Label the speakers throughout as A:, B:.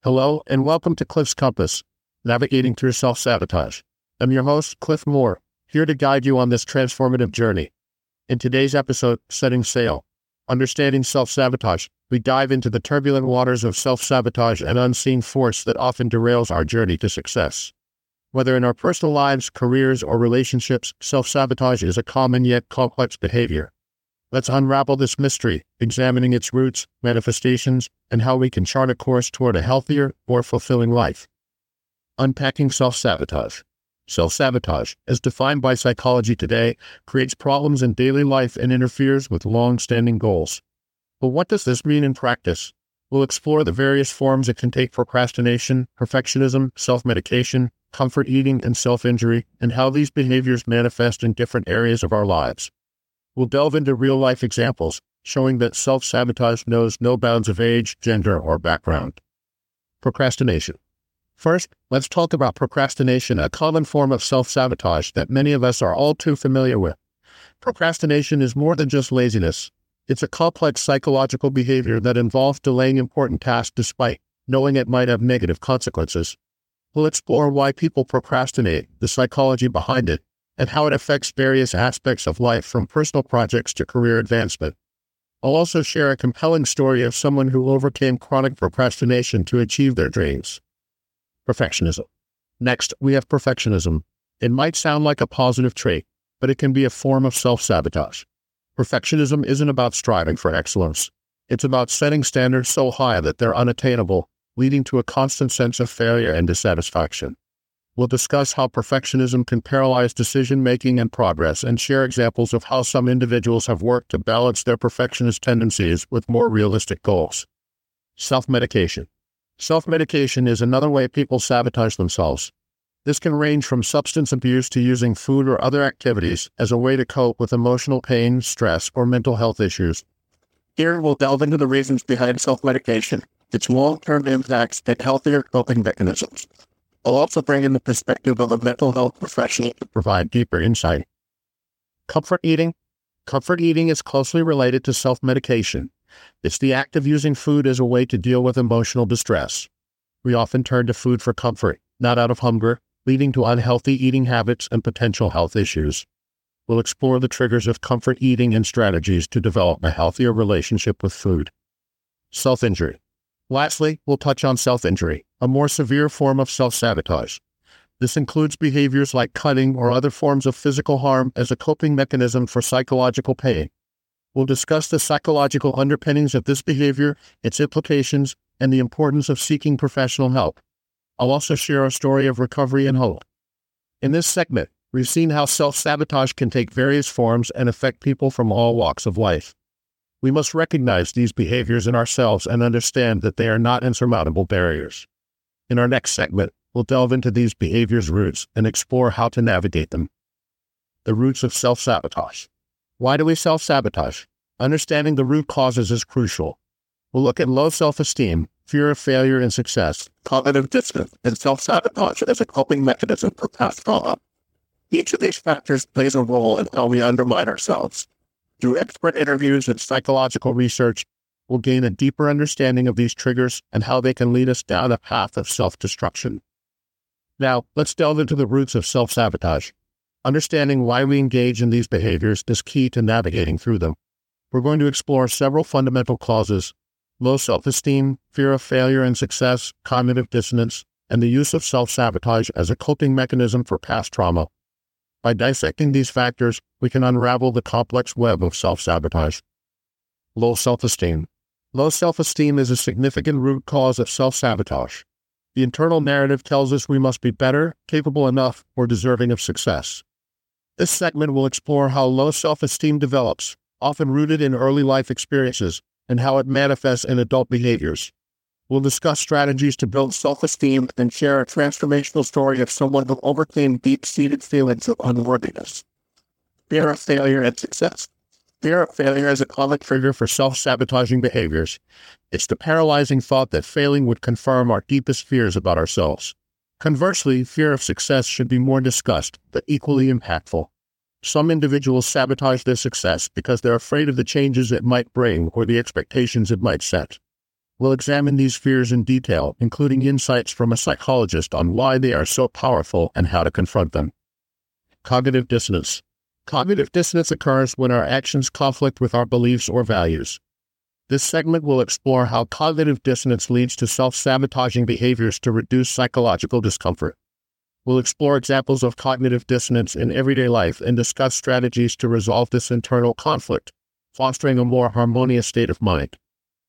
A: Hello, and welcome to Cliff's Compass, Navigating Through Self-Sabotage. I'm your host, Cliff Moore, here to guide you on this transformative journey. In today's episode, Setting Sail, Understanding Self-Sabotage, we dive into the turbulent waters of self-sabotage, an unseen force that often derails our journey to success. Whether in our personal lives, careers, or relationships, self-sabotage is a common yet complex behavior. Let's unravel this mystery, examining its roots, manifestations, and how we can chart a course toward a healthier, more fulfilling life. Unpacking self-sabotage. Self-sabotage, as defined by psychology today, creates problems in daily life and interferes with long-standing goals. But what does this mean in practice? We'll explore the various forms it can take: procrastination, perfectionism, self-medication, comfort eating, and self-injury, and how these behaviors manifest in different areas of our lives. We'll delve into real-life examples, showing that self-sabotage knows no bounds of age, gender, or background. Procrastination. First, let's talk about procrastination, a common form of self-sabotage that many of us are all too familiar with. Procrastination is more than just laziness. It's a complex psychological behavior that involves delaying important tasks despite knowing it might have negative consequences. We'll explore why people procrastinate, the psychology behind it, and how it affects various aspects of life, from personal projects to career advancement. I'll also share a compelling story of someone who overcame chronic procrastination to achieve their dreams. Perfectionism. Next, we have perfectionism. It might sound like a positive trait, but it can be a form of self-sabotage. Perfectionism isn't about striving for excellence. It's about setting standards so high that they're unattainable, leading to a constant sense of failure and dissatisfaction. We'll discuss how perfectionism can paralyze decision-making and progress, and share examples of how some individuals have worked to balance their perfectionist tendencies with more realistic goals. Self-medication. Self-medication is another way people sabotage themselves. This can range from substance abuse to using food or other activities as a way to cope with emotional pain, stress, or mental health issues. Here, we'll delve into the reasons behind self-medication, its long-term impacts, and healthier coping mechanisms. I'll also bring in the perspective of a mental health professional to provide deeper insight. Comfort eating. Comfort eating is closely related to self-medication. It's the act of using food as a way to deal with emotional distress. We often turn to food for comfort, not out of hunger, leading to unhealthy eating habits and potential health issues. We'll explore the triggers of comfort eating and strategies to develop a healthier relationship with food. Self-injury. Lastly, we'll touch on self-injury, a more severe form of self-sabotage. This includes behaviors like cutting or other forms of physical harm as a coping mechanism for psychological pain. We'll discuss the psychological underpinnings of this behavior, its implications, and the importance of seeking professional help. I'll also share a story of recovery and hope. In this segment, we've seen how self-sabotage can take various forms and affect people from all walks of life. We must recognize these behaviors in ourselves and understand that they are not insurmountable barriers. In our next segment, we'll delve into these behaviors' roots and explore how to navigate them. The roots of self-sabotage. Why do we self-sabotage? Understanding the root causes is crucial. We'll look at low self-esteem, fear of failure and success, cognitive dissonance, and self-sabotage as a coping mechanism for past trauma. Each of these factors plays a role in how we undermine ourselves. Through expert interviews and psychological research, we'll gain a deeper understanding of these triggers and how they can lead us down a path of self-destruction. Now, let's delve into the roots of self-sabotage. Understanding why we engage in these behaviors is key to navigating through them. We're going to explore several fundamental causes: low self-esteem, fear of failure and success, cognitive dissonance, and the use of self-sabotage as a coping mechanism for past trauma. By dissecting these factors, we can unravel the complex web of self-sabotage. Low self-esteem. Low self-esteem is a significant root cause of self-sabotage. The internal narrative tells us we must be better, capable enough, or deserving of success. This segment will explore how low self-esteem develops, often rooted in early life experiences, and how it manifests in adult behaviors. We'll discuss strategies to build self-esteem and share a transformational story of someone who overcame deep-seated feelings of unworthiness. Fear of failure and success. Fear of failure is a common trigger for self-sabotaging behaviors. It's the paralyzing thought that failing would confirm our deepest fears about ourselves. Conversely, fear of success should be more discussed, but equally impactful. Some individuals sabotage their success because they're afraid of the changes it might bring or the expectations it might set. We'll examine these fears in detail, including insights from a psychologist on why they are so powerful and how to confront them. Cognitive dissonance. Cognitive dissonance occurs when our actions conflict with our beliefs or values. This segment will explore how cognitive dissonance leads to self-sabotaging behaviors to reduce psychological discomfort. We'll explore examples of cognitive dissonance in everyday life and discuss strategies to resolve this internal conflict, fostering a more harmonious state of mind.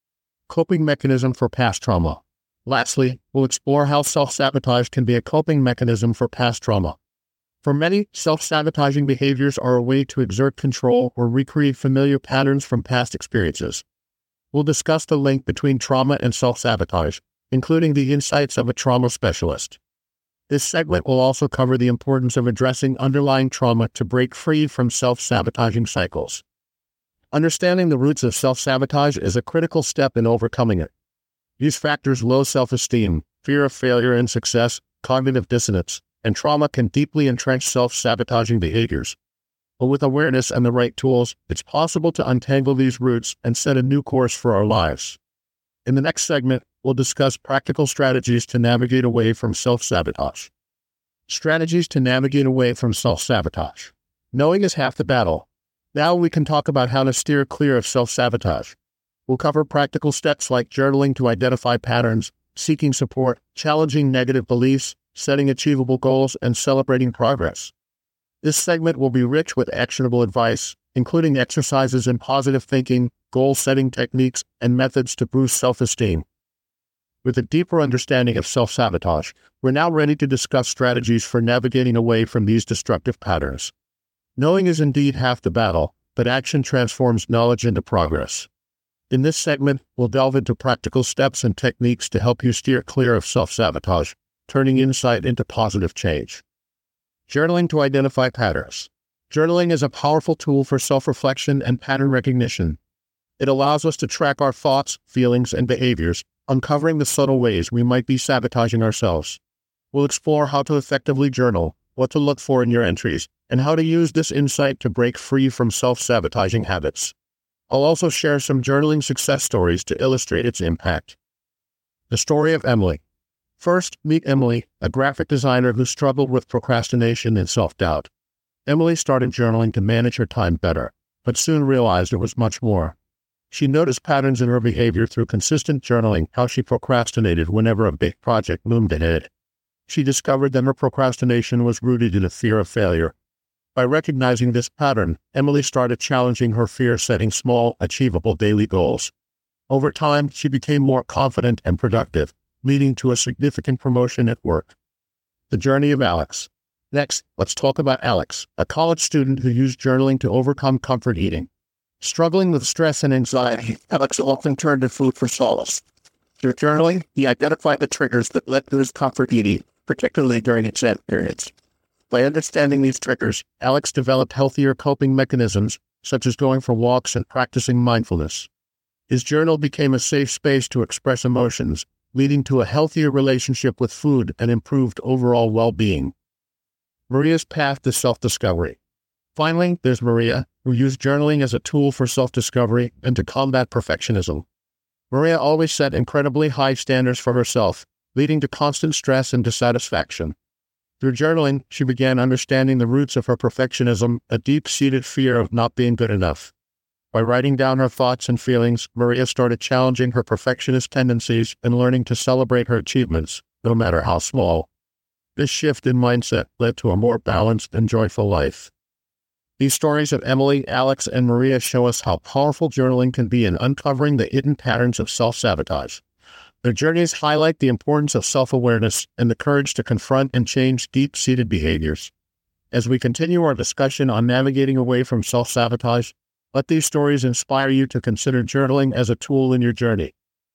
A: Coping mechanism for past trauma. Lastly, we'll explore how self-sabotage can be a coping mechanism for past trauma. For many, self-sabotaging behaviors are a way to exert control or recreate familiar patterns from past experiences. We'll discuss the link between trauma and self-sabotage, including the insights of a trauma specialist. This segment will also cover the importance of addressing underlying trauma to break free from self-sabotaging cycles. Understanding the roots of self-sabotage is a critical step in overcoming it. These factors, low self-esteem, fear of failure and success, cognitive dissonance, and trauma can deeply entrench self-sabotaging behaviors. But with awareness and the right tools, it's possible to untangle these roots and set a new course for our lives. In the next segment, we'll discuss practical strategies to navigate away from self-sabotage. Strategies to navigate away from self-sabotage. Knowing is half the battle. Now we can talk about how to steer clear of self-sabotage. We'll cover practical steps like journaling to identify patterns, seeking support, challenging negative beliefs, setting achievable goals, and celebrating progress. This segment will be rich with actionable advice, including exercises in positive thinking, goal-setting techniques, and methods to boost self-esteem. With a deeper understanding of self-sabotage, we're now ready to discuss strategies for navigating away from these destructive patterns. Knowing is indeed half the battle, but action transforms knowledge into progress. In this segment, we'll delve into practical steps and techniques to help you steer clear of self-sabotage, turning insight into positive change. Journaling to identify patterns. Journaling is a powerful tool for self-reflection and pattern recognition. It allows us to track our thoughts, feelings, and behaviors, uncovering the subtle ways we might be sabotaging ourselves. We'll explore how to effectively journal, what to look for in your entries, and how to use this insight to break free from self-sabotaging habits. I'll also share some journaling success stories to illustrate its impact. The story of Emily. First, meet Emily, a graphic designer who struggled with procrastination and self-doubt. Emily started journaling to manage her time better, but soon realized it was much more. She noticed patterns in her behavior through consistent journaling, how she procrastinated whenever a big project loomed ahead. She discovered that her procrastination was rooted in a fear of failure. By recognizing this pattern, Emily started challenging her fear, setting small, achievable daily goals. Over time, she became more confident and productive, leading to a significant promotion at work. The journey of Alex. Next, let's talk about Alex, a college student who used journaling to overcome comfort eating. Struggling with stress and anxiety, Alex often turned to food for solace. Through journaling, he identified the triggers that led to his comfort eating, particularly during exam periods. By understanding these triggers, Alex developed healthier coping mechanisms, such as going for walks and practicing mindfulness. His journal became a safe space to express emotions, leading to a healthier relationship with food and improved overall well-being. Maria's path to self-discovery. Finally, there's Maria, who used journaling as a tool for self-discovery and to combat perfectionism. Maria always set incredibly high standards for herself, leading to constant stress and dissatisfaction. Through journaling, she began understanding the roots of her perfectionism, a deep-seated fear of not being good enough. By writing down her thoughts and feelings, Maria started challenging her perfectionist tendencies and learning to celebrate her achievements, no matter how small. This shift in mindset led to a more balanced and joyful life. These stories of Emily, Alex, and Maria show us how powerful journaling can be in uncovering the hidden patterns of self-sabotage. Their journeys highlight the importance of self-awareness and the courage to confront and change deep-seated behaviors. As we continue our discussion on navigating away from self-sabotage, let these stories inspire you to consider journaling as a tool in your journey.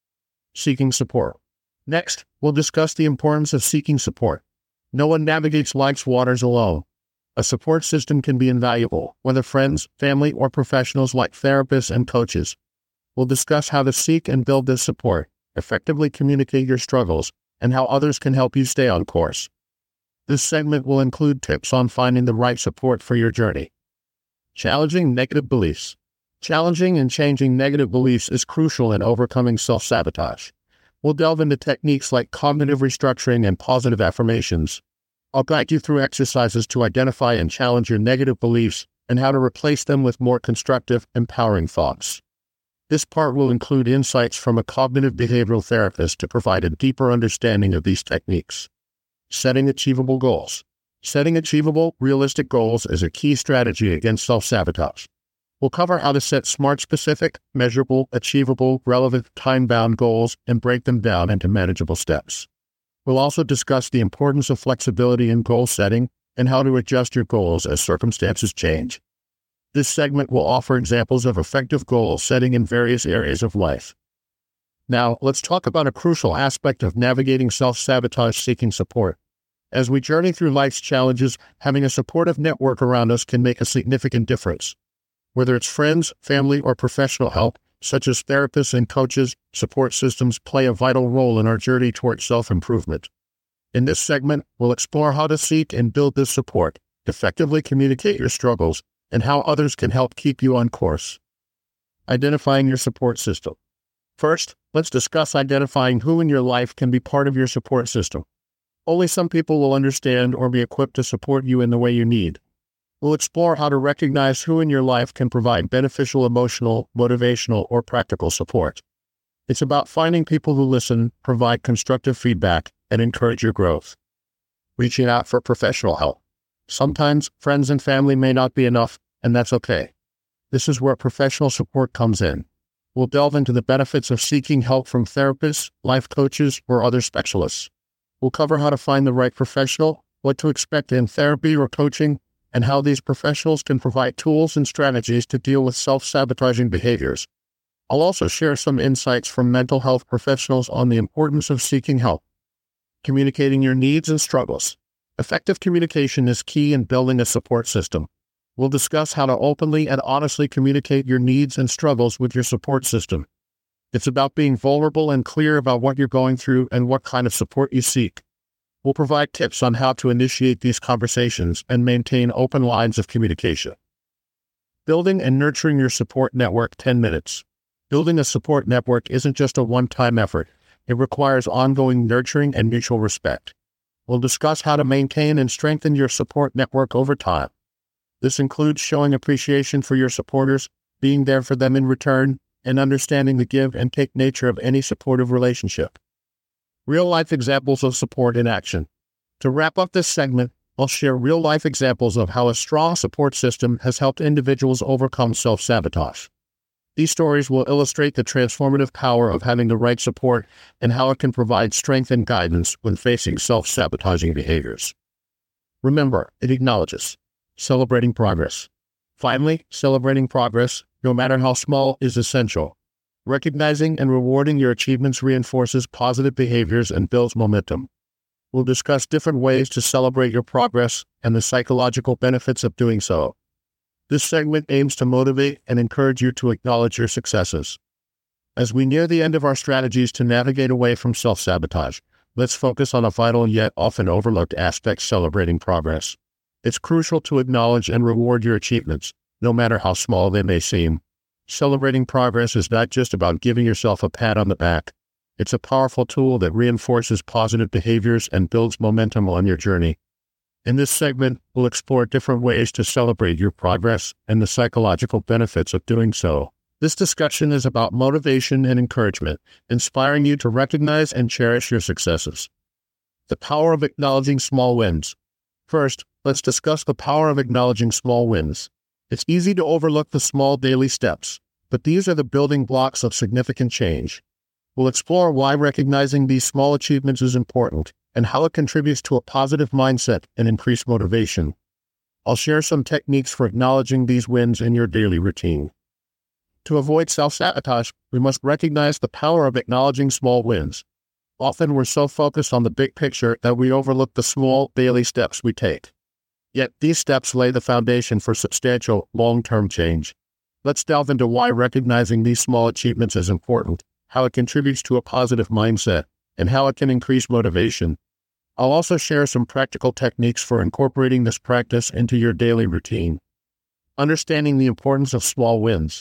A: Seeking support. Next, we'll discuss the importance of seeking support. No one navigates life's waters alone. A support system can be invaluable, whether friends, family, or professionals like therapists and coaches. We'll discuss how to seek and build this support, effectively communicate your struggles, and how others can help you stay on course. This segment will include tips on finding the right support for your journey. Challenging negative beliefs. Challenging and changing negative beliefs is crucial in overcoming self-sabotage. We'll delve into techniques like cognitive restructuring and positive affirmations. I'll guide you through exercises to identify and challenge your negative beliefs and how to replace them with more constructive, empowering thoughts. This part will include insights from a cognitive behavioral therapist to provide a deeper understanding of these techniques. Setting achievable goals. Setting achievable, realistic goals is a key strategy against self-sabotage. We'll cover how to set SMART specific, measurable, achievable, relevant, time-bound goals and break them down into manageable steps. We'll also discuss the importance of flexibility in goal setting and how to adjust your goals as circumstances change. This segment will offer examples of effective goal setting in various areas of life. Now, let's talk about a crucial aspect of navigating self-sabotage: seeking support. As we journey through life's challenges, having a supportive network around us can make a significant difference. Whether it's friends, family, or professional help, such as therapists and coaches, support systems play a vital role in our journey towards self-improvement. In this segment, we'll explore how to seek and build this support, effectively communicate your struggles, and how others can help keep you on course. Identifying your support system. First, let's discuss identifying who in your life can be part of your support system. Only some people will understand or be equipped to support you in the way you need. We'll explore how to recognize who in your life can provide beneficial emotional, motivational, or practical support. It's about finding people who listen, provide constructive feedback, and encourage your growth. Reaching out for professional help. Sometimes friends and family may not be enough, and that's okay. This is where professional support comes in. We'll delve into the benefits of seeking help from therapists, life coaches, or other specialists. We'll cover how to find the right professional, what to expect in therapy or coaching, and how these professionals can provide tools and strategies to deal with self-sabotaging behaviors. I'll also share some insights from mental health professionals on the importance of seeking help. Communicating your needs and struggles. Effective communication is key in building a support system. We'll discuss how to openly and honestly communicate your needs and struggles with your support system. It's about being vulnerable and clear about what you're going through and what kind of support you seek. We'll provide tips on how to initiate these conversations and maintain open lines of communication. Building and nurturing your support network. 10 minutes. Building a support network isn't just a one-time effort. It requires ongoing nurturing and mutual respect. We'll discuss how to maintain and strengthen your support network over time. This includes showing appreciation for your supporters, being there for them in return, and understanding the give and take nature of any supportive relationship. Real-life examples of support in action. To wrap up this segment, I'll share real-life examples of how a strong support system has helped individuals overcome self-sabotage. These stories will illustrate the transformative power of having the right support and how it can provide strength and guidance when facing self-sabotaging behaviors. Remember, it acknowledges celebrating progress. Finally, celebrating progress, no matter how small, is essential. Recognizing and rewarding your achievements reinforces positive behaviors and builds momentum. We'll discuss different ways to celebrate your progress and the psychological benefits of doing so. This segment aims to motivate and encourage you to acknowledge your successes. As we near the end of our strategies to navigate away from self-sabotage, let's focus on a vital yet often overlooked aspect: celebrating progress. It's crucial to acknowledge and reward your achievements, no matter how small they may seem. Celebrating progress is not just about giving yourself a pat on the back. It's a powerful tool that reinforces positive behaviors and builds momentum on your journey. In this segment, we'll explore different ways to celebrate your progress and the psychological benefits of doing so. This discussion is about motivation and encouragement, inspiring you to recognize and cherish your successes. The power of acknowledging small wins. First, let's discuss the power of acknowledging small wins. It's easy to overlook the small daily steps, but these are the building blocks of significant change. We'll explore why recognizing these small achievements is important and how it contributes to a positive mindset and increased motivation. I'll share some techniques for acknowledging these wins in your daily routine. To avoid self-sabotage, we must recognize the power of acknowledging small wins. Often we're so focused on the big picture that we overlook the small daily steps we take. Yet these steps lay the foundation for substantial, long-term change. Let's delve into why recognizing these small achievements is important, how it contributes to a positive mindset, and how it can increase motivation. I'll also share some practical techniques for incorporating this practice into your daily routine. Understanding the importance of small wins.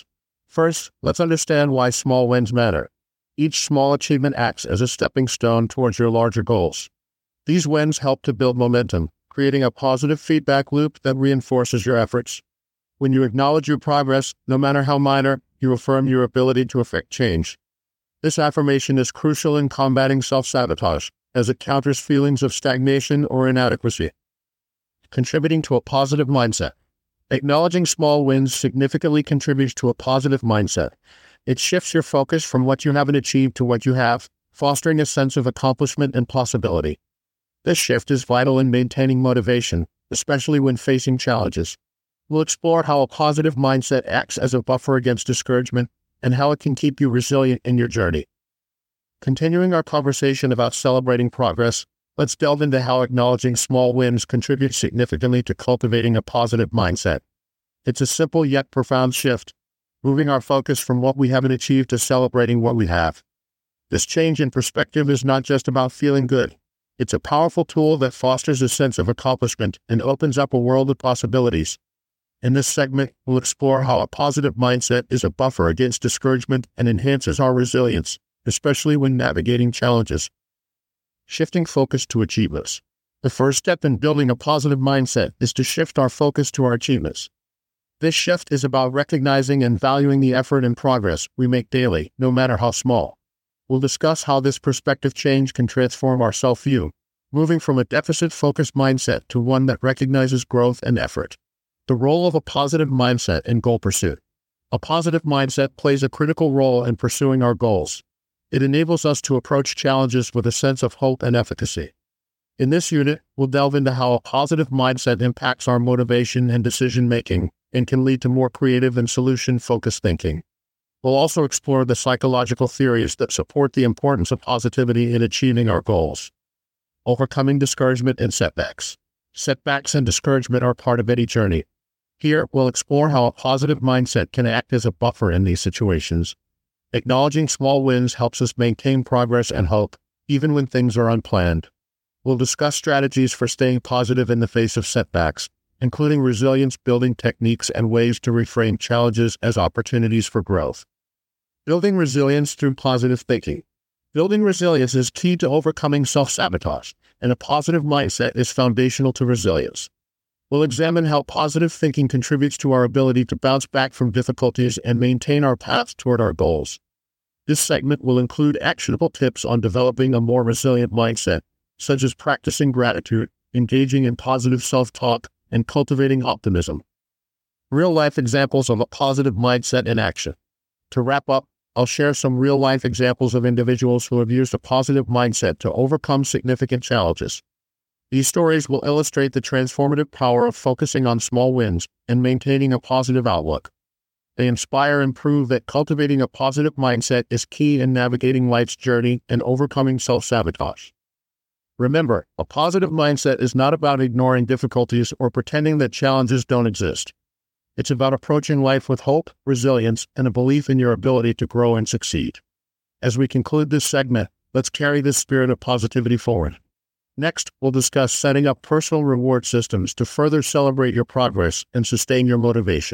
A: First, let's understand why small wins matter. Each small achievement acts as a stepping stone towards your larger goals. These wins help to build momentum, creating a positive feedback loop that reinforces your efforts. When you acknowledge your progress, no matter how minor, you affirm your ability to affect change. This affirmation is crucial in combating self-sabotage, as it counters feelings of stagnation or inadequacy. Contributing to a positive mindset. Acknowledging small wins significantly contributes to a positive mindset. It shifts your focus from what you haven't achieved to what you have, fostering a sense of accomplishment and possibility. This shift is vital in maintaining motivation, especially when facing challenges. We'll explore how a positive mindset acts as a buffer against discouragement and how it can keep you resilient in your journey. Continuing our conversation about celebrating progress, let's delve into how acknowledging small wins contributes significantly to cultivating a positive mindset. It's a simple yet profound shift, moving our focus from what we haven't achieved to celebrating what we have. This change in perspective is not just about feeling good. It's a powerful tool that fosters a sense of accomplishment and opens up a world of possibilities. In this segment, we'll explore how a positive mindset is a buffer against discouragement and enhances our resilience, especially when navigating challenges. Shifting focus to achievements. The first step in building a positive mindset is to shift our focus to our achievements. This shift is about recognizing and valuing the effort and progress we make daily, no matter how small. We'll discuss how this perspective change can transform our self-view, moving from a deficit-focused mindset to one that recognizes growth and effort. The role of a positive mindset in goal pursuit. A positive mindset plays a critical role in pursuing our goals. It enables us to approach challenges with a sense of hope and efficacy. In this unit, we'll delve into how a positive mindset impacts our motivation and decision-making and can lead to more creative and solution-focused thinking. We'll also explore the psychological theories that support the importance of positivity in achieving our goals. Overcoming discouragement and setbacks. Setbacks and discouragement are part of any journey. Here, we'll explore how a positive mindset can act as a buffer in these situations. Acknowledging small wins helps us maintain progress and hope, even when things are unplanned. We'll discuss strategies for staying positive in the face of setbacks, including resilience-building techniques and ways to reframe challenges as opportunities for growth. Building resilience through positive thinking. Building resilience is key to overcoming self-sabotage, and a positive mindset is foundational to resilience. We'll examine how positive thinking contributes to our ability to bounce back from difficulties and maintain our path toward our goals. This segment will include actionable tips on developing a more resilient mindset, such as practicing gratitude, engaging in positive self-talk, and cultivating optimism. Real-life examples of a positive mindset in action. To wrap up, I'll share some real-life examples of individuals who have used a positive mindset to overcome significant challenges. These stories will illustrate the transformative power of focusing on small wins and maintaining a positive outlook. They inspire and prove that cultivating a positive mindset is key in navigating life's journey and overcoming self-sabotage. Remember, a positive mindset is not about ignoring difficulties or pretending that challenges don't exist. It's about approaching life with hope, resilience, and a belief in your ability to grow and succeed. As we conclude this segment, let's carry this spirit of positivity forward. Next, we'll discuss setting up personal reward systems to further celebrate your progress and sustain your motivation.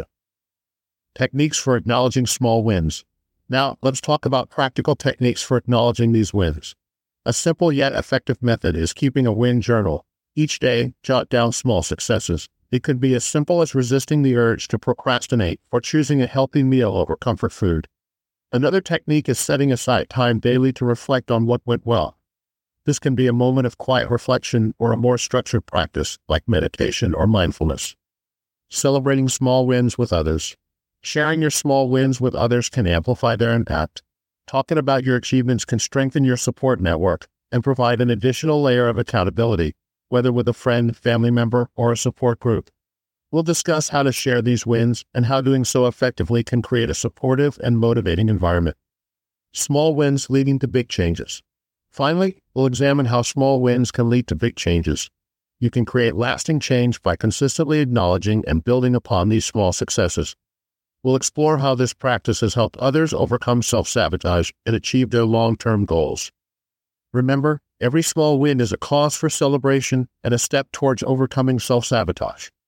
A: Techniques for acknowledging small wins. Now, let's talk about practical techniques for acknowledging these wins. A simple yet effective method is keeping a win journal. Each day, jot down small successes. It could be as simple as resisting the urge to procrastinate or choosing a healthy meal over comfort food. Another technique is setting aside time daily to reflect on what went well. This can be a moment of quiet reflection or a more structured practice like meditation or mindfulness. Celebrating small wins with others. Sharing your small wins with others can amplify their impact. Talking about your achievements can strengthen your support network and provide an additional layer of accountability, whether with a friend, family member, or a support group. We'll discuss how to share these wins and how doing so effectively can create a supportive and motivating environment. Small wins leading to big changes. Finally, we'll examine how small wins can lead to big changes. You can create lasting change by consistently acknowledging and building upon these small successes. We'll explore how this practice has helped others overcome self-sabotage and achieve their long-term goals. Remember, every small win is a cause for celebration and a step towards overcoming self-sabotage.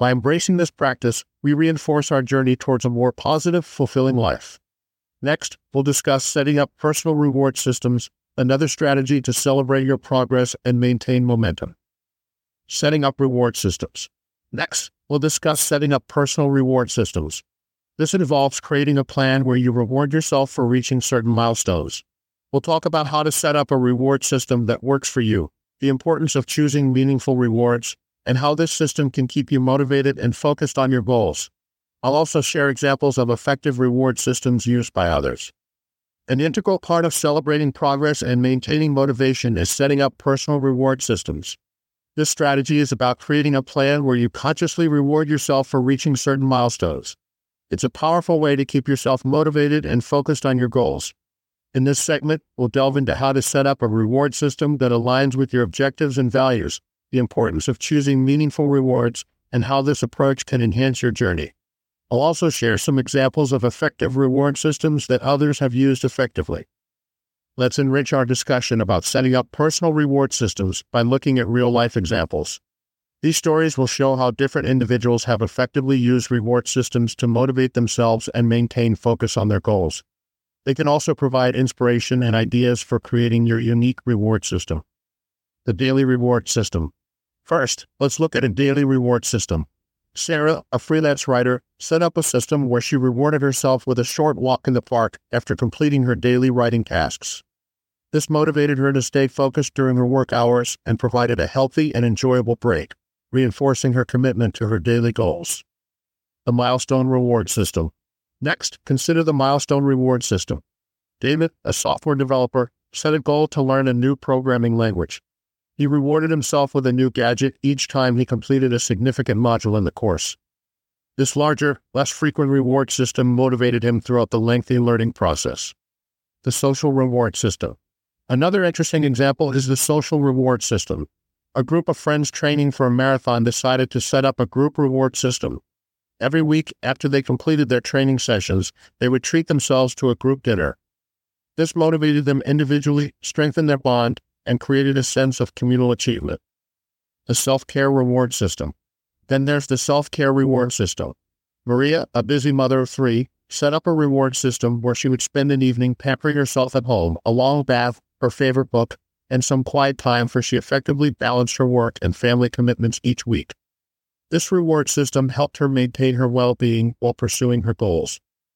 A: By embracing this practice, we reinforce our journey towards a more positive, fulfilling life. Next, we'll discuss setting up personal reward systems, another strategy to celebrate your progress and maintain momentum. Setting up reward systems. Next, we'll discuss setting up personal reward systems. This involves creating a plan where you reward yourself for reaching certain milestones. We'll talk about how to set up a reward system that works for you, the importance of choosing meaningful rewards, and how this system can keep you motivated and focused on your goals. I'll also share examples of effective reward systems used by others. An integral part of celebrating progress and maintaining motivation is setting up personal reward systems. This strategy is about creating a plan where you consciously reward yourself for reaching certain milestones. It's a powerful way to keep yourself motivated and focused on your goals. In this segment, we'll delve into how to set up a reward system that aligns with your objectives and values, the importance of choosing meaningful rewards, and how this approach can enhance your journey. I'll also share some examples of effective reward systems that others have used effectively. Let's enrich our discussion about setting up personal reward systems by looking at real-life examples. These stories will show how different individuals have effectively used reward systems to motivate themselves and maintain focus on their goals. They can also provide inspiration and ideas for creating your unique reward system. The daily reward system. First, let's look at a daily reward system. Sarah, a freelance writer, set up a system where she rewarded herself with a short walk in the park after completing her daily writing tasks. This motivated her to stay focused during her work hours and provided a healthy and enjoyable break, reinforcing her commitment to her daily goals. The milestone reward system. Next, consider the milestone reward system. David, a software developer, set a goal to learn a new programming language. He rewarded himself with a new gadget each time he completed a significant module in the course. This larger, less frequent reward system motivated him throughout the lengthy learning process. The social reward system. Another interesting example is the social reward system. A group of friends training for a marathon decided to set up a group reward system. Every week after they completed their training sessions, they would treat themselves to a group dinner. This motivated them individually, strengthened their bond, and created a sense of communal achievement. The self-care reward system. Then there's the self-care reward system. Maria, a busy mother of 3, set up a reward system where she would spend an evening pampering herself at home, a long bath, her favorite book, and some quiet time for she effectively balanced her work and family commitments each week. This reward system helped her maintain her well-being while pursuing her goals.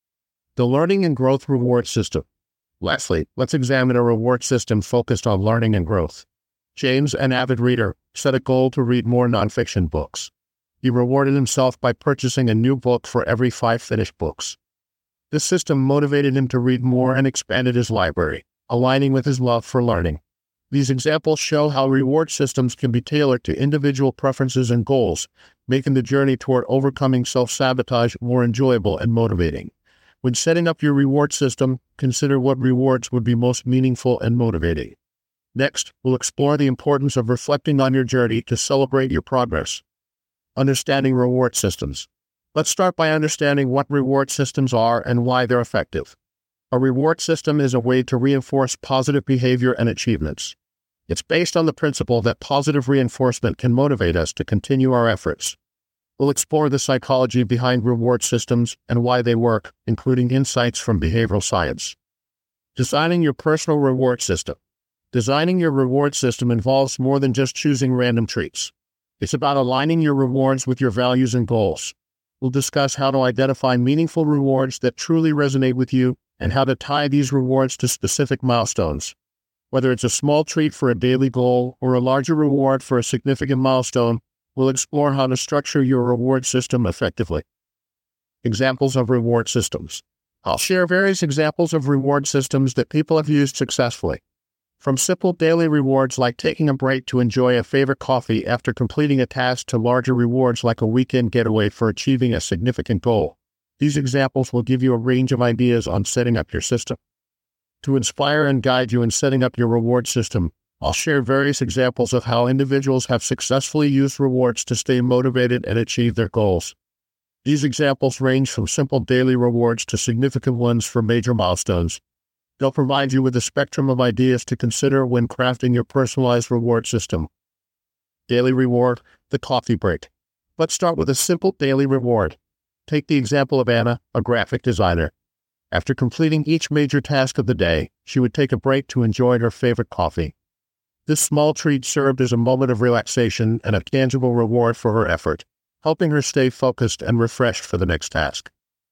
A: The learning and growth reward system. Lastly, let's examine a reward system focused on learning and growth. James, an avid reader, set a goal to read more nonfiction books. He rewarded himself by purchasing a new book for every 5 finished books. This system motivated him to read more and expanded his library, aligning with his love for learning. These examples show how reward systems can be tailored to individual preferences and goals, making the journey toward overcoming self-sabotage more enjoyable and motivating. When setting up your reward system, consider what rewards would be most meaningful and motivating. Next, we'll explore the importance of reflecting on your journey to celebrate your progress. Understanding reward systems. Let's start by understanding what reward systems are and why they're effective. A reward system is a way to reinforce positive behavior and achievements. It's based on the principle that positive reinforcement can motivate us to continue our efforts. We'll explore the psychology behind reward systems and why they work, including insights from behavioral science. Designing your personal reward system. Designing your reward system involves more than just choosing random treats. It's about aligning your rewards with your values and goals. We'll discuss how to identify meaningful rewards that truly resonate with you and how to tie these rewards to specific milestones. Whether it's a small treat for a daily goal or a larger reward for a significant milestone, we'll explore how to structure your reward system effectively. Examples of reward systems. I'll share various examples of reward systems that people have used successfully. From simple daily rewards like taking a break to enjoy a favorite coffee after completing a task to larger rewards like a weekend getaway for achieving a significant goal. These examples will give you a range of ideas on setting up your system. To inspire and guide you in setting up your reward system, I'll share various examples of how individuals have successfully used rewards to stay motivated and achieve their goals. These examples range from simple daily rewards to significant ones for major milestones. They'll provide you with a spectrum of ideas to consider when crafting your personalized reward system. Daily reward, the coffee break. Let's start with a simple daily reward. Take the example of Anna, a graphic designer. After completing each major task of the day, she would take a break to enjoy her favorite coffee. This small treat served as a moment of relaxation and a tangible reward for her effort, helping her stay focused and refreshed for the next task.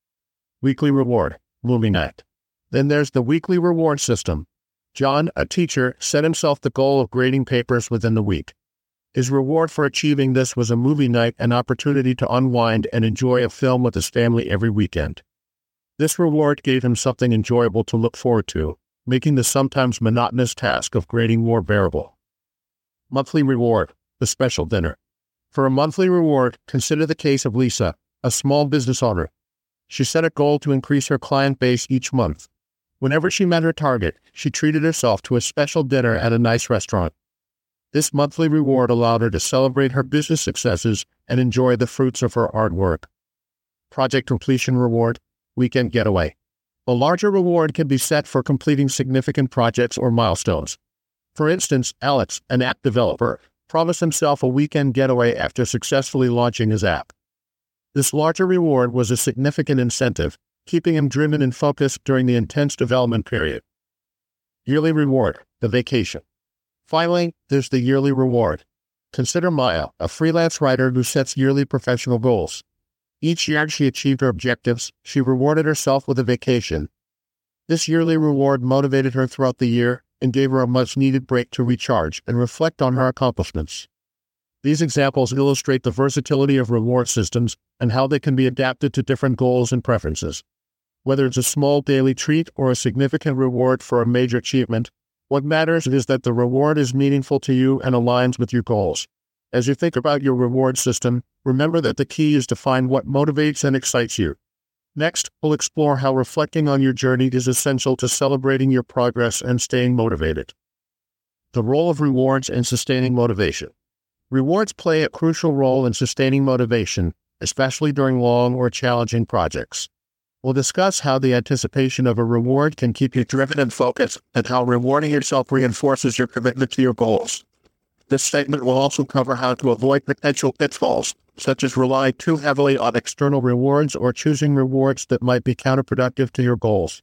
A: Weekly reward, moving night. Then there's the weekly reward system. John, a teacher, set himself the goal of grading papers within the week. His reward for achieving this was a movie night, an opportunity to unwind and enjoy a film with his family every weekend. This reward gave him something enjoyable to look forward to, making the sometimes monotonous task of grading more bearable. Monthly reward, the special dinner. For a monthly reward, consider the case of Lisa, a small business owner. She set a goal to increase her client base each month. Whenever she met her target, she treated herself to a special dinner at a nice restaurant. This monthly reward allowed her to celebrate her business successes and enjoy the fruits of her hard work. Project completion reward, weekend getaway. A larger reward can be set for completing significant projects or milestones. For instance, Alex, an app developer, promised himself a weekend getaway after successfully launching his app. This larger reward was a significant incentive, keeping him driven and focused during the intense development period. Yearly reward, the vacation. Finally, there's the yearly reward. Consider Maya, a freelance writer who sets yearly professional goals. Each year she achieved her objectives, she rewarded herself with a vacation. This yearly reward motivated her throughout the year and gave her a much-needed break to recharge and reflect on her accomplishments. These examples illustrate the versatility of reward systems and how they can be adapted to different goals and preferences. Whether it's a small daily treat or a significant reward for a major achievement, what matters is that the reward is meaningful to you and aligns with your goals. As you think about your reward system, remember that the key is to find what motivates and excites you. Next, we'll explore how reflecting on your journey is essential to celebrating your progress and staying motivated. The role of rewards in sustaining motivation. Rewards play a crucial role in sustaining motivation, especially during long or challenging projects. We'll discuss how the anticipation of a reward can keep you driven and focused, and how rewarding yourself reinforces your commitment to your goals. This segment will also cover how to avoid potential pitfalls, such as relying too heavily on external rewards or choosing rewards that might be counterproductive to your goals.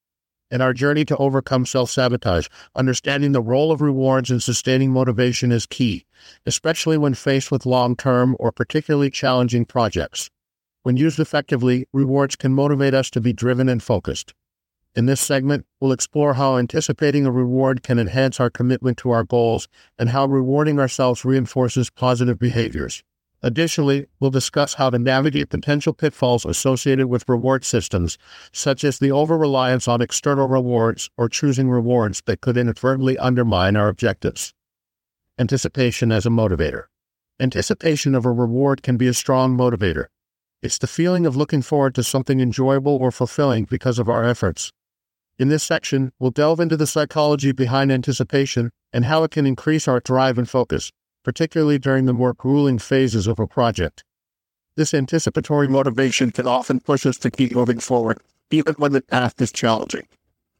A: In our journey to overcome self-sabotage, understanding the role of rewards in sustaining motivation is key, especially when faced with long-term or particularly challenging projects. When used effectively, rewards can motivate us to be driven and focused. In this segment, we'll explore how anticipating a reward can enhance our commitment to our goals and how rewarding ourselves reinforces positive behaviors. Additionally, we'll discuss how to navigate potential pitfalls associated with reward systems, such as the over-reliance on external rewards or choosing rewards that could inadvertently undermine our objectives. Anticipation as a motivator. Anticipation of a reward can be a strong motivator. It's the feeling of looking forward to something enjoyable or fulfilling because of our efforts. In this section, we'll delve into the psychology behind anticipation and how it can increase our drive and focus, particularly during the more grueling phases of a project. This anticipatory motivation can often push us to keep moving forward, even when the task is challenging.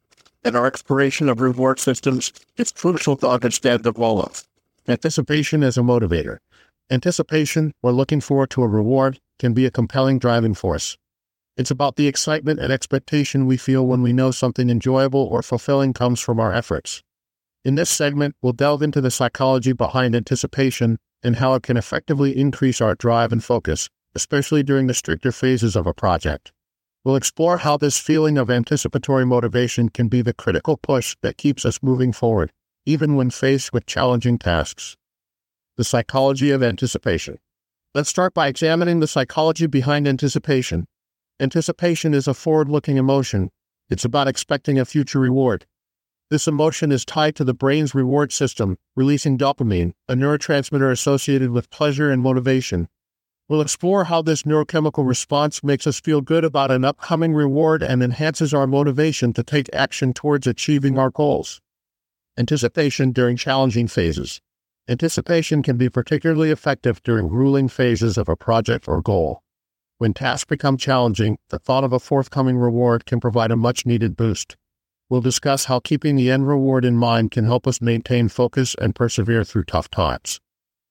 A: In our exploration of reward systems, it's crucial to understand the role of anticipation as a motivator. Anticipation, or looking forward to a reward, can be a compelling driving force. It's about the excitement and expectation we feel when we know something enjoyable or fulfilling comes from our efforts. In this segment, we'll delve into the psychology behind anticipation and how it can effectively increase our drive and focus, especially during the stricter phases of a project. We'll explore how this feeling of anticipatory motivation can be the critical push that keeps us moving forward, even when faced with challenging tasks. The psychology of anticipation. Let's start by examining the psychology behind anticipation. Anticipation is a forward-looking emotion. It's about expecting a future reward. This emotion is tied to the brain's reward system, releasing dopamine, a neurotransmitter associated with pleasure and motivation. We'll explore how this neurochemical response makes us feel good about an upcoming reward and enhances our motivation to take action towards achieving our goals. Anticipation during challenging phases. Anticipation can be particularly effective during grueling phases of a project or goal. When tasks become challenging, the thought of a forthcoming reward can provide a much-needed boost. We'll discuss how keeping the end reward in mind can help us maintain focus and persevere through tough times.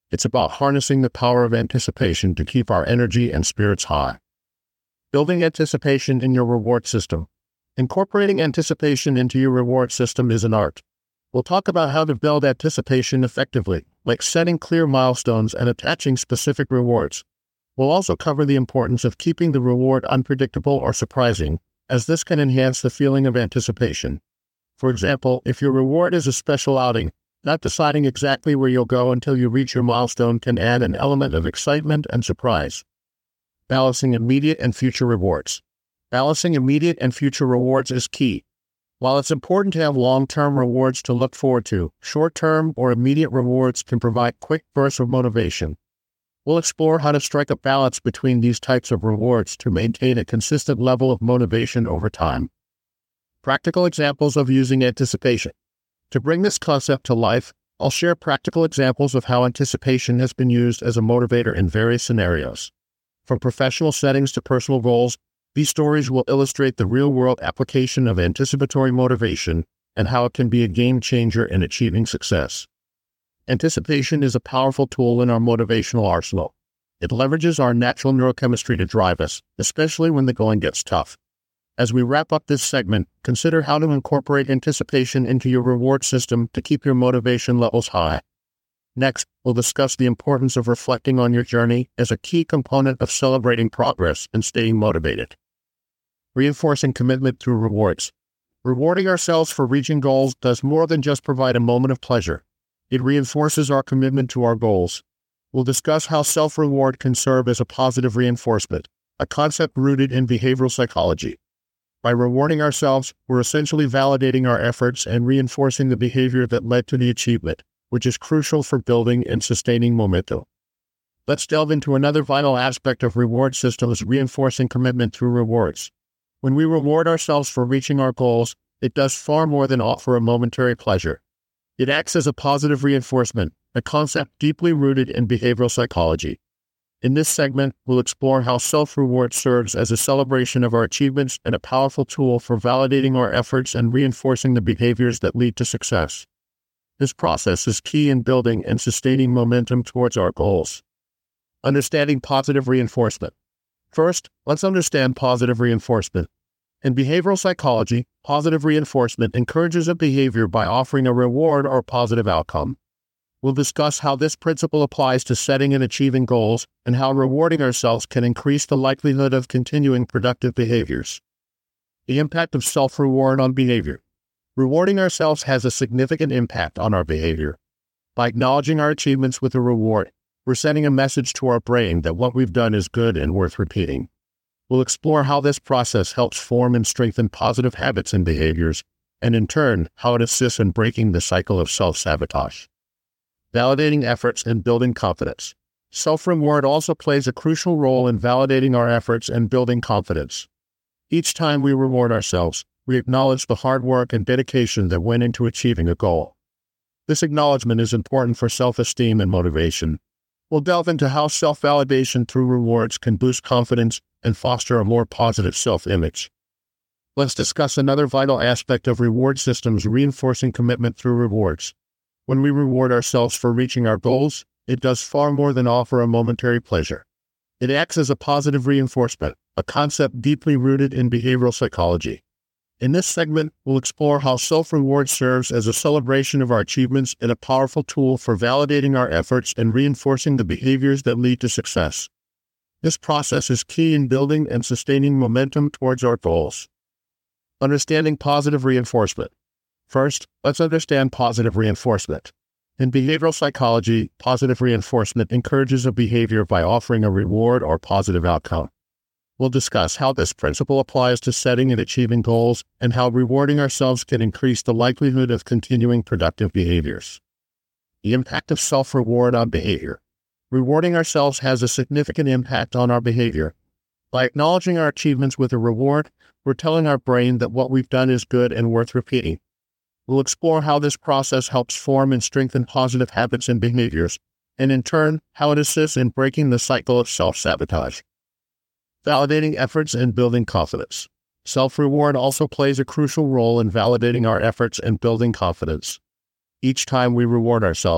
A: It's about harnessing the power of anticipation to keep our energy and spirits high. Building anticipation in your reward system. Incorporating anticipation into your reward system is an art. We'll talk about how to build anticipation effectively, like setting clear milestones and attaching specific rewards. We'll also cover the importance of keeping the reward unpredictable or surprising, as this can enhance the feeling of anticipation. For example, if your reward is a special outing, not deciding exactly where you'll go until you reach your milestone can add an element of excitement and surprise. Balancing immediate and future rewards. Balancing immediate and future rewards is key. While it's important to have long-term rewards to look forward to, short-term or immediate rewards can provide quick bursts of motivation. We'll explore how to strike a balance between these types of rewards to maintain a consistent level of motivation over time. Practical examples of using anticipation. To bring this concept to life, I'll share practical examples of how anticipation has been used as a motivator in various scenarios. From professional settings to personal goals, these stories will illustrate the real-world application of anticipatory motivation and how it can be a game changer in achieving success. Anticipation is a powerful tool in our motivational arsenal. It leverages our natural neurochemistry to drive us, especially when the going gets tough. As we wrap up this segment, consider how to incorporate anticipation into your reward system to keep your motivation levels high. Next, we'll discuss the importance of reflecting on your journey as a key component of celebrating progress and staying motivated. Reinforcing commitment through rewards. Rewarding ourselves for reaching goals does more than just provide a moment of pleasure. It reinforces our commitment to our goals. We'll discuss how self-reward can serve as a positive reinforcement, a concept rooted in behavioral psychology. By rewarding ourselves, we're essentially validating our efforts and reinforcing the behavior that led to the achievement, which is crucial for building and sustaining momentum. Let's delve into another vital aspect of reward systems: reinforcing commitment through rewards. When we reward ourselves for reaching our goals, it does far more than offer a momentary pleasure. It acts as a positive reinforcement, a concept deeply rooted in behavioral psychology. In this segment, we'll explore how self-reward serves as a celebration of our achievements and a powerful tool for validating our efforts and reinforcing the behaviors that lead to success. This process is key in building and sustaining momentum towards our goals. Understanding positive reinforcement. First, let's understand positive reinforcement. In behavioral psychology, positive reinforcement encourages a behavior by offering a reward or positive outcome. We'll discuss how this principle applies to setting and achieving goals and how rewarding ourselves can increase the likelihood of continuing productive behaviors. The impact of self-reward on behavior. Rewarding ourselves has a significant impact on our behavior. By acknowledging our achievements with a reward, we're sending a message to our brain that what we've done is good and worth repeating. We'll explore how this process helps form and strengthen positive habits and behaviors, and in turn, how it assists in breaking the cycle of self-sabotage. Validating efforts and building confidence. Self-reward also plays a crucial role in validating our efforts and building confidence. Each time we reward ourselves, we acknowledge the hard work and dedication that went into achieving a goal. This acknowledgement is important for self-esteem and motivation. We'll delve into how self-validation through rewards can boost confidence and foster a more positive self-image. Let's discuss another vital aspect of reward systems: reinforcing commitment through rewards. When we reward ourselves for reaching our goals, it does far more than offer a momentary pleasure. It acts as a positive reinforcement, a concept deeply rooted in behavioral psychology. In this segment, we'll explore how self-reward serves as a celebration of our achievements and a powerful tool for validating our efforts and reinforcing the behaviors that lead to success. This process is key in building and sustaining momentum towards our goals. Understanding positive reinforcement. First, let's understand positive reinforcement. In behavioral psychology, positive reinforcement encourages a behavior by offering a reward or positive outcome. We'll discuss how this principle applies to setting and achieving goals and how rewarding ourselves can increase the likelihood of continuing productive behaviors. The impact of self-reward on behavior. Rewarding ourselves has a significant impact on our behavior. By acknowledging our achievements with a reward, we're telling our brain that what we've done is good and worth repeating. We'll explore how this process helps form and strengthen positive habits and behaviors, and in turn, how it assists in breaking the cycle of self-sabotage. Validating efforts and building confidence. Self-reward also plays a crucial role in validating our efforts and building confidence. Each time we reward ourselves,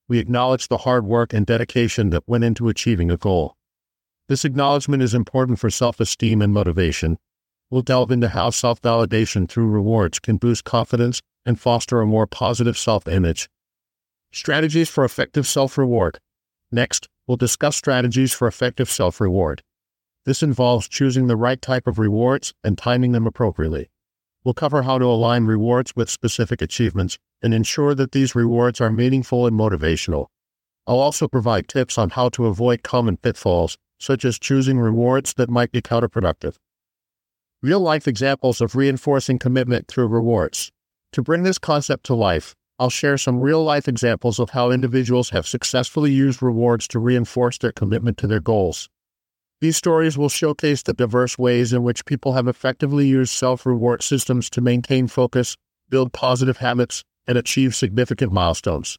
A: we acknowledge the hard work and dedication that went into achieving a goal. This acknowledgement is important for self-esteem and motivation. We'll delve into how self-validation through rewards can boost confidence and foster a more positive self-image. Strategies for effective self-reward. Next, we'll discuss strategies for effective self-reward. This involves choosing the right type of rewards and timing them appropriately. We'll cover how to align rewards with specific achievements and ensure that these rewards are meaningful and motivational. I'll also provide tips on how to avoid common pitfalls, such as choosing rewards that might be counterproductive. Real-life examples of reinforcing commitment through rewards. To bring this concept to life, I'll share some real-life examples of how individuals have successfully used rewards to reinforce their commitment to their goals. These stories will showcase the diverse ways in which people have effectively used self-reward systems to maintain focus, build positive habits, and achieve significant milestones.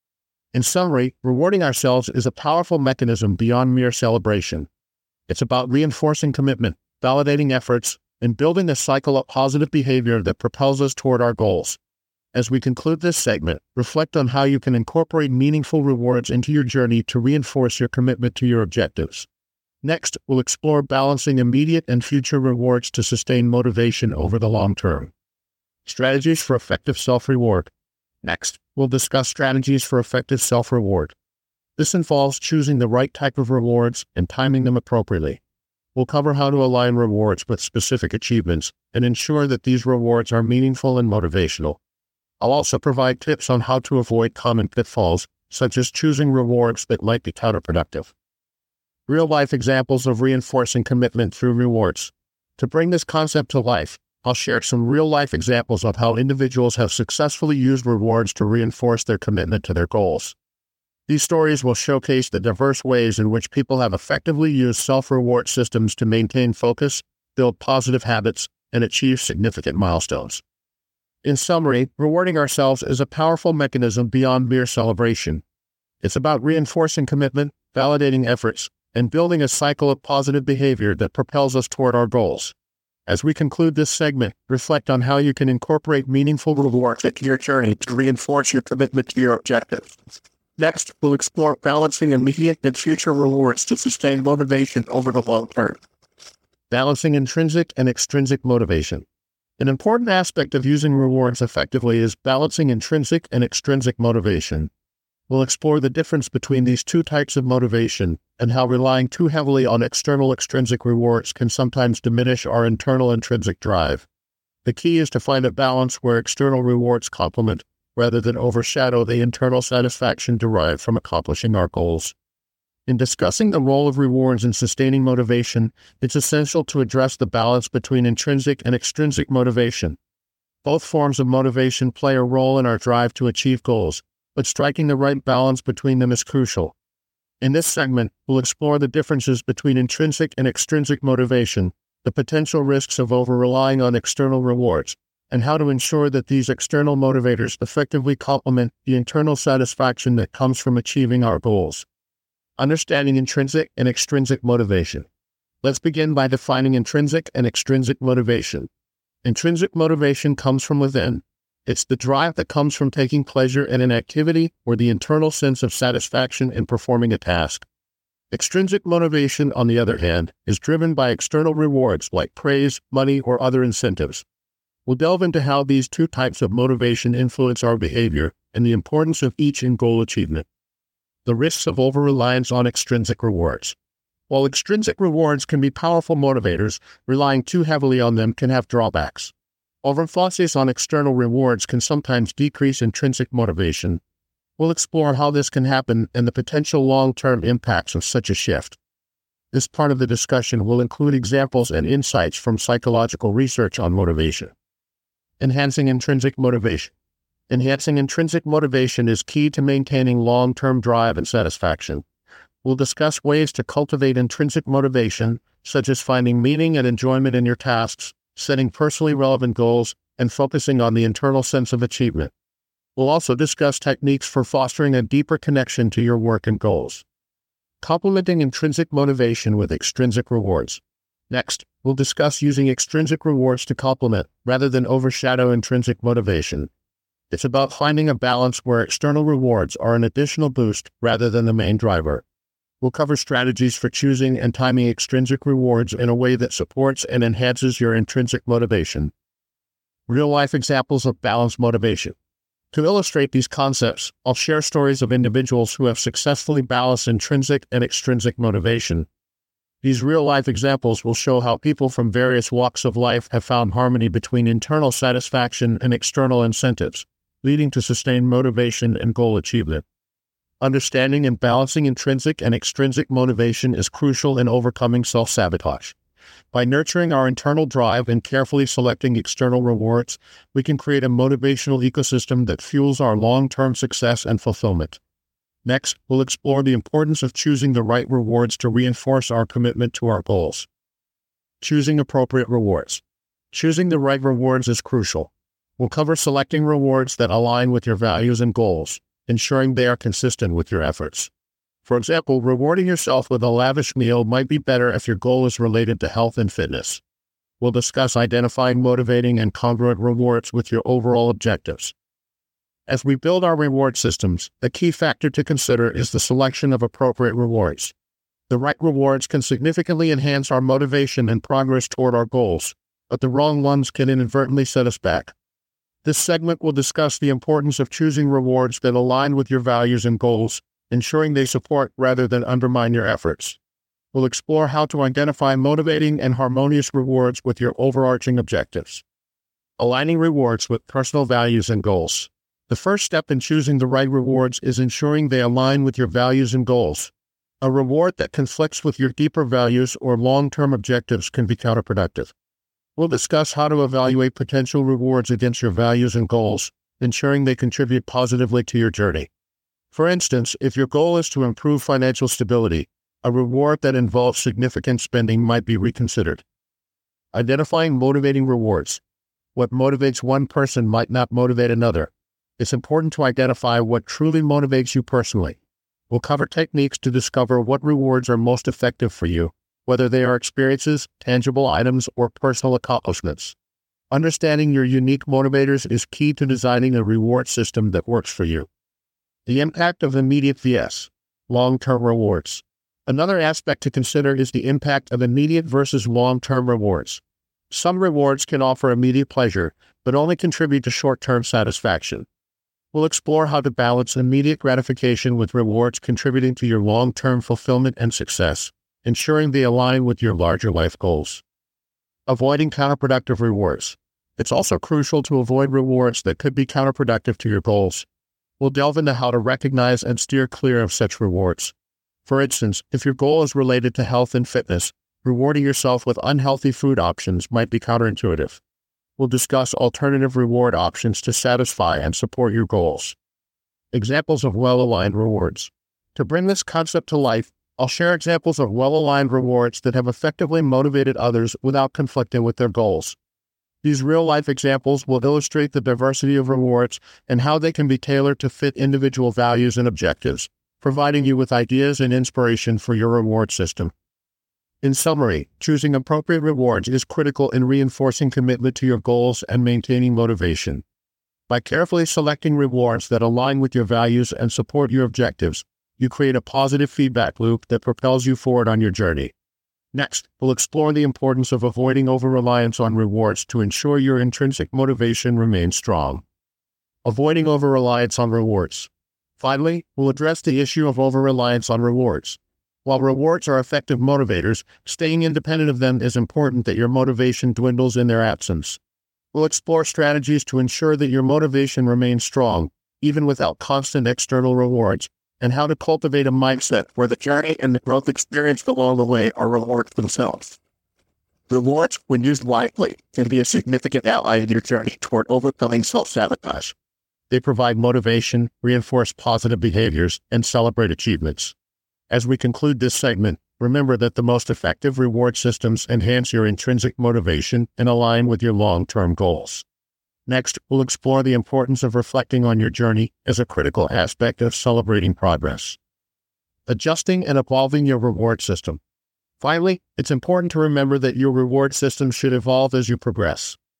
A: In summary, rewarding ourselves is a powerful mechanism beyond mere celebration. It's about reinforcing commitment, validating efforts, and building a cycle of positive behavior that propels us toward our goals. As we conclude this segment, reflect on how you can incorporate meaningful rewards into your journey to reinforce your commitment to your objectives. Next, we'll explore balancing immediate and future rewards to sustain motivation over the long term. Strategies for effective self-reward. Next, we'll discuss strategies for effective self-reward. This involves choosing the right type of rewards and timing them appropriately. We'll cover how to align rewards with specific achievements and ensure that these rewards are meaningful and motivational. I'll also provide tips on how to avoid common pitfalls, such as choosing rewards that might be counterproductive. Real-life examples of reinforcing commitment through rewards. To bring this concept to life, I'll share some real-life examples of how individuals have successfully used rewards to reinforce their commitment to their goals. These stories will showcase the diverse ways in which people have effectively used self-reward systems to maintain focus, build positive habits, and achieve significant milestones. In summary, rewarding ourselves is a powerful mechanism beyond mere celebration. It's about reinforcing commitment, validating efforts, and building a cycle of positive behavior that propels us toward our goals. As we conclude this segment, reflect on how you can incorporate meaningful rewards into your journey to reinforce your commitment to your objectives. Next, we'll explore balancing immediate and future rewards to sustain motivation over the long term. Balancing intrinsic and extrinsic motivation. An important aspect of using rewards effectively is balancing intrinsic and extrinsic motivation. We'll explore the difference between these two types of motivation and how relying too heavily on external extrinsic rewards can sometimes diminish our internal intrinsic drive. The key is to find a balance where external rewards complement, rather than overshadow the internal satisfaction derived from accomplishing our goals. In discussing the role of rewards in sustaining motivation, it's essential to address the balance between intrinsic and extrinsic motivation. Both forms of motivation play a role in our drive to achieve goals, but striking the right balance between them is crucial. In this segment, we'll explore the differences between intrinsic and extrinsic motivation, the potential risks of over-relying on external rewards, and how to ensure that these external motivators effectively complement the internal satisfaction that comes from achieving our goals. Understanding intrinsic and extrinsic motivation. Let's begin by defining intrinsic and extrinsic motivation. Intrinsic motivation comes from within. It's the drive that comes from taking pleasure in an activity or the internal sense of satisfaction in performing a task. Extrinsic motivation, on the other hand, is driven by external rewards like praise, money, or other incentives. We'll delve into how these two types of motivation influence our behavior and the importance of each in goal achievement. The risks of over-reliance on extrinsic rewards. While extrinsic rewards can be powerful motivators, relying too heavily on them can have drawbacks. Overemphasis on external rewards can sometimes decrease intrinsic motivation. We'll explore how this can happen and the potential long-term impacts of such a shift. This part of the discussion will include examples and insights from psychological research on motivation. Enhancing intrinsic motivation. Enhancing intrinsic motivation is key to maintaining long-term drive and satisfaction. We'll discuss ways to cultivate intrinsic motivation, such as finding meaning and enjoyment in your tasks, setting personally relevant goals, and focusing on the internal sense of achievement. We'll also discuss techniques for fostering a deeper connection to your work and goals. Complementing intrinsic motivation with extrinsic rewards. Next, we'll discuss using extrinsic rewards to complement, rather than overshadow intrinsic motivation. It's about finding a balance where external rewards are an additional boost rather than the main driver. We'll cover strategies for choosing and timing extrinsic rewards in a way that supports and enhances your intrinsic motivation. Real-life examples of balanced motivation. To illustrate these concepts, I'll share stories of individuals who have successfully balanced intrinsic and extrinsic motivation. These real-life examples will show how people from various walks of life have found harmony between internal satisfaction and external incentives, leading to sustained motivation and goal achievement. Understanding and balancing intrinsic and extrinsic motivation is crucial in overcoming self-sabotage. By nurturing our internal drive and carefully selecting external rewards, we can create a motivational ecosystem that fuels our long-term success and fulfillment. Next, we'll explore the importance of choosing the right rewards to reinforce our commitment to our goals. Choosing appropriate rewards. Choosing the right rewards is crucial. We'll cover selecting rewards that align with your values and goals, ensuring they are consistent with your efforts. For example, rewarding yourself with a lavish meal might be better if your goal is related to health and fitness. We'll discuss identifying motivating and congruent rewards with your overall objectives. As we build our reward systems, a key factor to consider is the selection of appropriate rewards. The right rewards can significantly enhance our motivation and progress toward our goals, but the wrong ones can inadvertently set us back. This segment will discuss the importance of choosing rewards that align with your values and goals, ensuring they support rather than undermine your efforts. We'll explore how to identify motivating and harmonious rewards with your overarching objectives. Aligning rewards with personal values and goals. The first step in choosing the right rewards is ensuring they align with your values and goals. A reward that conflicts with your deeper values or long-term objectives can be counterproductive. We'll discuss how to evaluate potential rewards against your values and goals, ensuring they contribute positively to your journey. For instance, if your goal is to improve financial stability, a reward that involves significant spending might be reconsidered. Identifying motivating rewards. What motivates one person might not motivate another. It's important to identify what truly motivates you personally. We'll cover techniques to discover what rewards are most effective for you, whether they are experiences, tangible items, or personal accomplishments. Understanding your unique motivators is key to designing a reward system that works for you. The impact of immediate vs. long-term rewards. Another aspect to consider is the impact of immediate versus long-term rewards. Some rewards can offer immediate pleasure, but only contribute to short-term satisfaction. We'll explore how to balance immediate gratification with rewards contributing to your long-term fulfillment and success, ensuring they align with your larger life goals. Avoiding counterproductive rewards. It's also crucial to avoid rewards that could be counterproductive to your goals. We'll delve into how to recognize and steer clear of such rewards. For instance, if your goal is related to health and fitness, rewarding yourself with unhealthy food options might be counterintuitive. We'll discuss alternative reward options to satisfy and support your goals. Examples of well-aligned rewards. To bring this concept to life, I'll share examples of well-aligned rewards that have effectively motivated others without conflicting with their goals. These real-life examples will illustrate the diversity of rewards and how they can be tailored to fit individual values and objectives, providing you with ideas and inspiration for your reward system. In summary, choosing appropriate rewards is critical in reinforcing commitment to your goals and maintaining motivation. By carefully selecting rewards that align with your values and support your objectives, you create a positive feedback loop that propels you forward on your journey. Next, we'll explore the importance of avoiding over-reliance on rewards to ensure your intrinsic motivation remains strong. Avoiding over-reliance on rewards. Finally, we'll address the issue of over-reliance on rewards. While rewards are effective motivators, staying independent of them is important that your motivation dwindles in their absence. We'll explore strategies to ensure that your motivation remains strong, even without constant external rewards, and how to cultivate a mindset where the journey and the growth experienced along the way are rewards themselves. Rewards, when used wisely, can be a significant ally in your journey toward overcoming self-sabotage. They provide motivation, reinforce positive behaviors, and celebrate achievements. As we conclude this segment, remember that the most effective reward systems enhance your intrinsic motivation and align with your long-term goals. Next, we'll explore the importance of reflecting on your journey as a critical aspect of celebrating progress. Adjusting and evolving your reward system. Finally, it's important to remember that your reward system should evolve as you progress.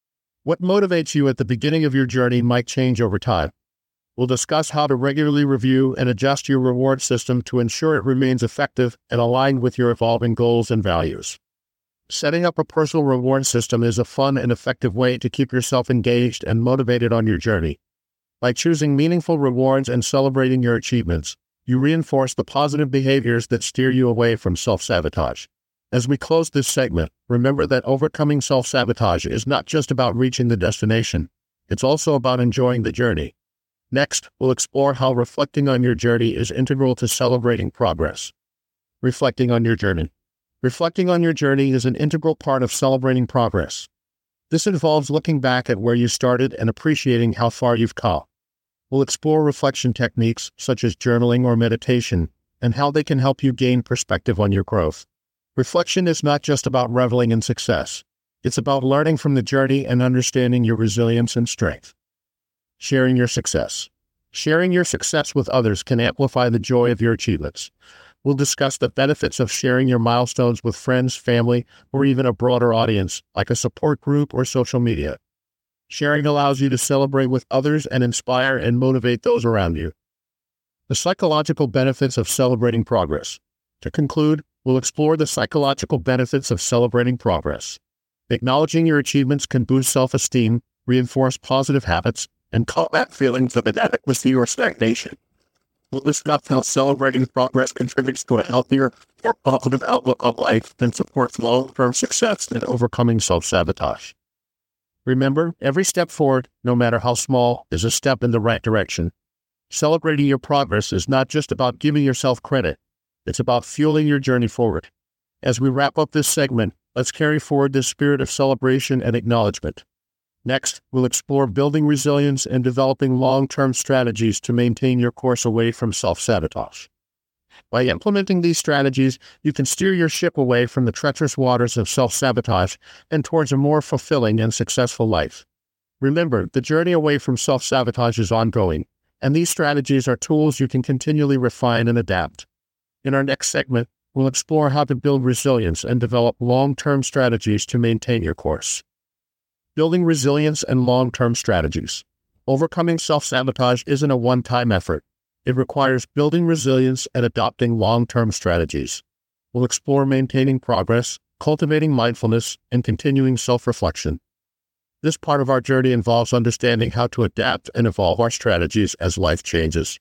A: What motivates you at the beginning of your journey might change over time. We'll discuss how to regularly review and adjust your reward system to ensure it remains effective and aligned with your evolving goals and values. Setting up a personal reward system is a fun and effective way to keep yourself engaged and motivated on your journey. By choosing meaningful rewards and celebrating your achievements, you reinforce the positive behaviors that steer you away from self-sabotage. As we close this segment, remember that overcoming self-sabotage is not just about reaching the destination. It's also about enjoying the journey. Next, we'll explore how reflecting on your journey is integral to celebrating progress. Reflecting on your journey. Reflecting on your journey is an integral part of celebrating progress. This involves looking back at where you started and appreciating how far you've come. We'll explore reflection techniques such as journaling or meditation and how they can help you gain perspective on your growth. Reflection is not just about reveling in success. It's about learning from the journey and understanding your resilience and strength. Sharing your success. Sharing your success with others can amplify the joy of your achievements. We'll discuss the benefits of sharing your milestones with friends, family, or even a broader audience, like a support group or social media. Sharing allows you to celebrate with others and inspire and motivate those around you. The psychological benefits of celebrating progress. To conclude, we'll explore the psychological benefits of celebrating progress. Acknowledging your achievements can boost self-esteem, reinforce positive habits, and combat feelings of inadequacy or stagnation. We'll discuss how celebrating progress contributes to a healthier, more positive outlook on life and supports long-term success in overcoming self-sabotage. Remember, every step forward, no matter how small, is a step in the right direction. Celebrating your progress is not just about giving yourself credit. It's about fueling your journey forward. As we wrap up this segment, let's carry forward this spirit of celebration and acknowledgement. Next, we'll explore building resilience and developing long-term strategies to maintain your course away from self-sabotage. By implementing these strategies, you can steer your ship away from the treacherous waters of self-sabotage and towards a more fulfilling and successful life. Remember, the journey away from self-sabotage is ongoing, and these strategies are tools you can continually refine and adapt. In our next segment, we'll explore how to build resilience and develop long-term strategies to maintain your course. Building resilience and long-term strategies. Overcoming self-sabotage isn't a one-time effort. It requires building resilience and adopting long-term strategies. We'll explore maintaining progress, cultivating mindfulness, and continuing self-reflection. This part of our journey involves understanding how to adapt and evolve our strategies as life changes.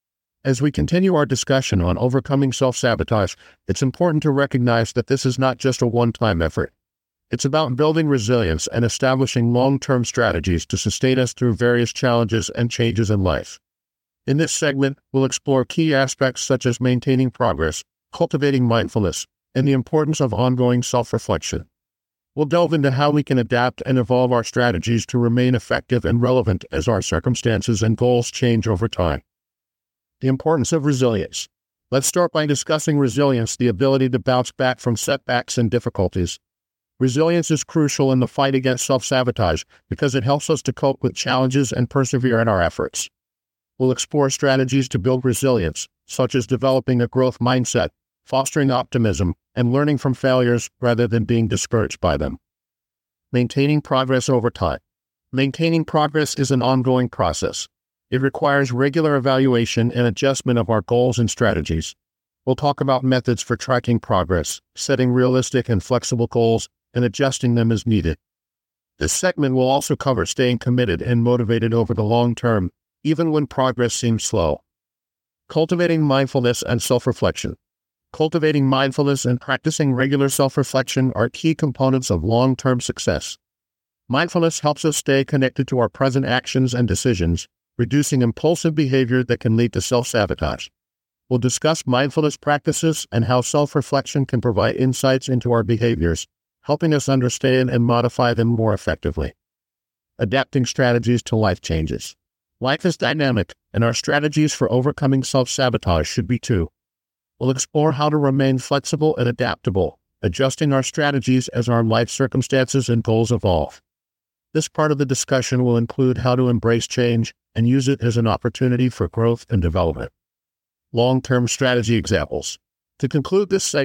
A: As we continue our discussion on overcoming self-sabotage, it's important to recognize that this is not just a one-time effort. It's about building resilience and establishing long-term strategies to sustain us through various challenges and changes in life. In this segment, we'll explore key aspects such as maintaining progress, cultivating mindfulness, and the importance of ongoing self-reflection. We'll delve into how we can adapt and evolve our strategies to remain effective and relevant as our circumstances and goals change over time. The importance of resilience. Let's start by discussing resilience, the ability to bounce back from setbacks and difficulties. Resilience is crucial in the fight against self-sabotage because it helps us to cope with challenges and persevere in our efforts. We'll explore strategies to build resilience, such as developing a growth mindset, fostering optimism, and learning from failures rather than being discouraged by them. Maintaining progress over time. Maintaining progress is an ongoing process. It requires regular evaluation and adjustment of our goals and strategies. We'll talk about methods for tracking progress, setting realistic and flexible goals, and adjusting them as needed. This segment will also cover staying committed and motivated over the long term, even when progress seems slow. Cultivating mindfulness and self-reflection. Cultivating mindfulness and practicing regular self-reflection are key components of long-term success. Mindfulness helps us stay connected to our present actions and decisions, reducing impulsive behavior that can lead to self-sabotage. We'll discuss mindfulness practices and how self-reflection can provide insights into our behaviors, helping us understand and modify them more effectively. Adapting strategies to life changes. Life is dynamic, and our strategies for overcoming self-sabotage should be too. We'll explore how to remain flexible and adaptable, adjusting our strategies as our life circumstances and goals evolve. This part of the discussion will include how to embrace change and use it as an opportunity for growth and development. Long-term strategy examples. To conclude this segment,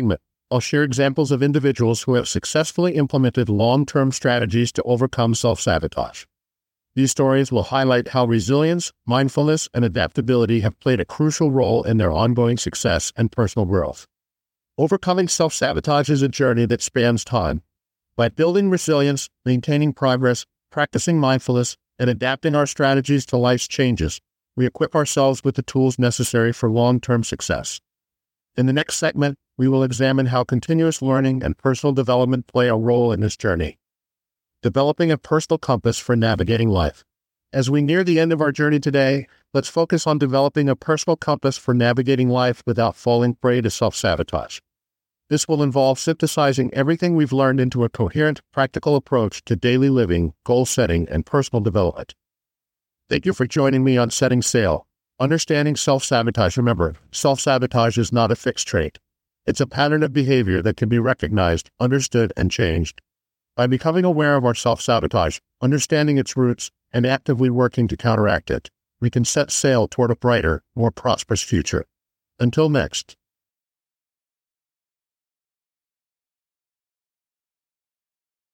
A: I'll share examples of individuals who have successfully implemented long-term strategies to overcome self-sabotage. These stories will highlight how resilience, mindfulness, and adaptability have played a crucial role in their ongoing success and personal growth. Overcoming self-sabotage is a journey that spans time. By building resilience, maintaining progress, practicing mindfulness, and adapting our strategies to life's changes, we equip ourselves with the tools necessary for long-term success. In the next segment, we will examine how continuous learning and personal development play a role in this journey. Developing a personal compass for navigating life. As we near the end of our journey today, let's focus on developing a personal compass for navigating life without falling prey to self-sabotage. This will involve synthesizing everything we've learned into a coherent, practical approach to daily living, goal setting, and personal development. Thank you for joining me on Setting Sail. Understanding self-sabotage. Remember, self-sabotage is not a fixed trait. It's a pattern of behavior that can be recognized, understood, and changed. By becoming aware of our self-sabotage, understanding its roots, and actively working to counteract it, we can set sail toward a brighter, more prosperous future. Until next.